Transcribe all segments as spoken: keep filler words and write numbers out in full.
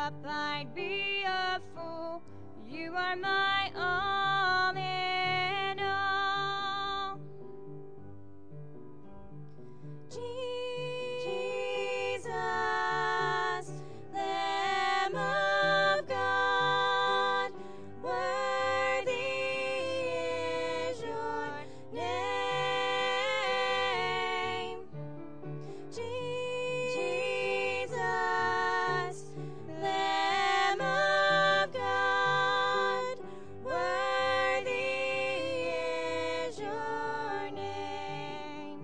up, I'd be a fool. You are my all in all. Jesus, Lamb of God, worthy is your name. Jesus, Lamb of God, worthy is your name.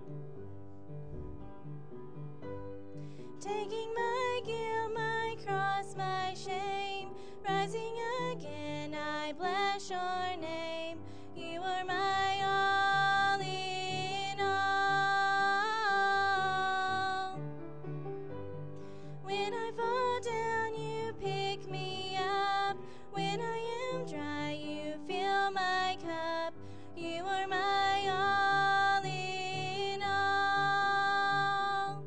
Taking my guilt, my cross, my shame, rising again, I bless your name. You are my all in all. When I fall down, you pick me up. When I am dry, you fill my cup. You are my all in all.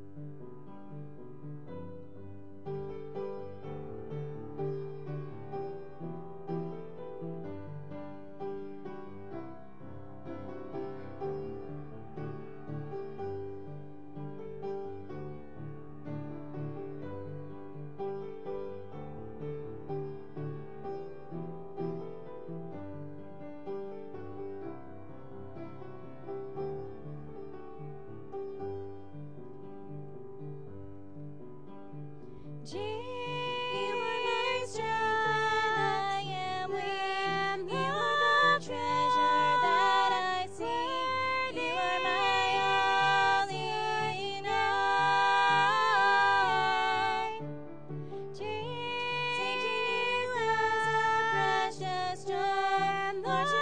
Jesus, you are my strength, I am weak. You are the treasure that I seek. You are my all in all. Taking you as a precious gem, Lord,